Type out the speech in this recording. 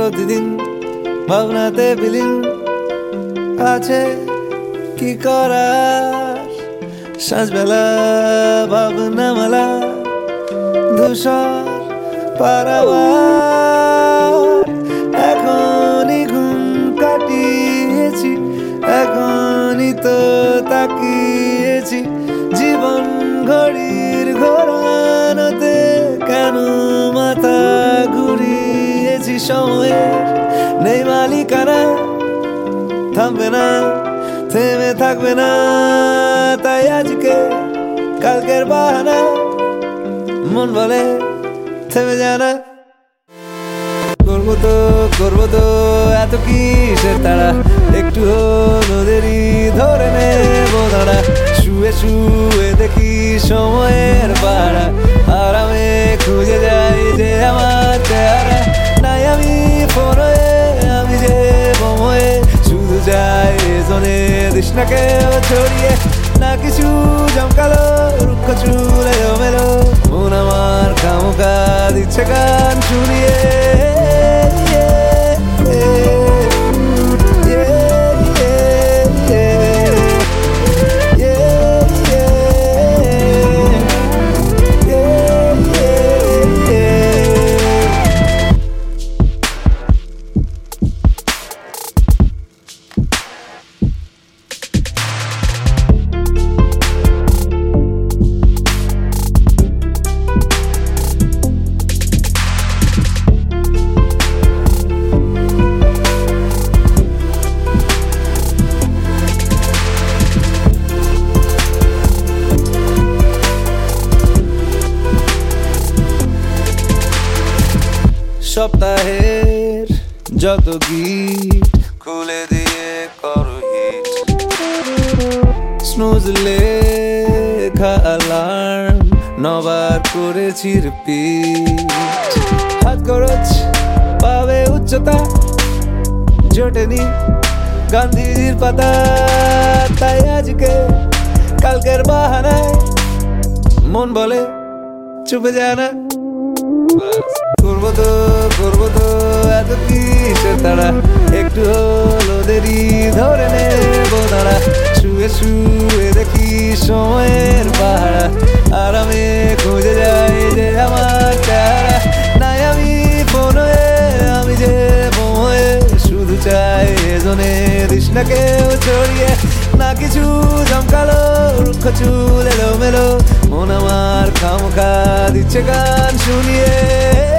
প্রতিদিন ভাবনাতে বিলীন আছে কি করার। সাঁঝবেলা ভাবনা মালা ধূসর পারাবার। এখনই ঘুম কাটিয়েছি, এখনই তো তাকিয়েছি জীবন ঘড়ির ঘোরানোতে। কেন মাথা ঘুরিয়েছি সময়ের নেই মালিকানা। থামবে না, থেমে থাকবে না, তাই আজকে কালকের বাহানা। মন বলে থেমে যায় না। করবো তো এত কিসের তারা, একটু নদেরই ধরে নেবো দাঁড়া। শুয়ে শুয়ে দেখি সময়ের পাড়া, আরামে খুঁজে যাই যে আমার চেহারা। নাই আমি ফোনে, আমি যে বোময়ে, শুধু যাই জনে দিস না কেউ ছড়িয়ে। না কিছু জমকালো রুক্ষ চুলে মেলো, মন আমার খামোকা দিচ্ছে গান শুনিয়ে। সপ্তাহের যত গীত খুলে দিয়ে করো হিট। স্নুজ লেখা অ্যালার্ম নবার করেছি রিপিট। হাত খরচ পাবে উচ্চতা, জোটেনি গান্ধীজির পাতা। তাই আজকে কালকের বাহানায় মন বলে চুপে যায় না। করবো তো এত কিসের তারা, একটু হলো দেরি ধরে নেবো দাঁড়া। শুয়ে শুয়ে দেখি সময়ের পাহাড়া, আরামে খুঁজে যাই যে আমার চেহারা। নাই আমি ফোনে, আমি যে বোময়ে, শুধু চাই এজনে দিস না কেউ ছড়িয়ে। না কিছু জমকালো রুক্ষ চুল এলো মেলো, মন আমার খামোখা দিচ্ছে গান শুনিয়ে।